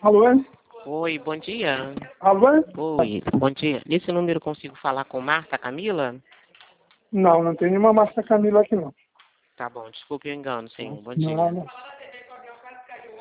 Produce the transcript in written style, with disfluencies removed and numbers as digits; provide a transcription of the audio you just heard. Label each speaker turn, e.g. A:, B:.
A: Alô?
B: Oi, bom dia.
A: Alô?
B: Oi, bom dia. Nesse número eu consigo falar com Marta Camila?
A: Não, não tem nenhuma Marta Camila aqui não.
B: Tá bom, desculpe o engano, senhor. Bom
A: Não,
B: dia.
A: não.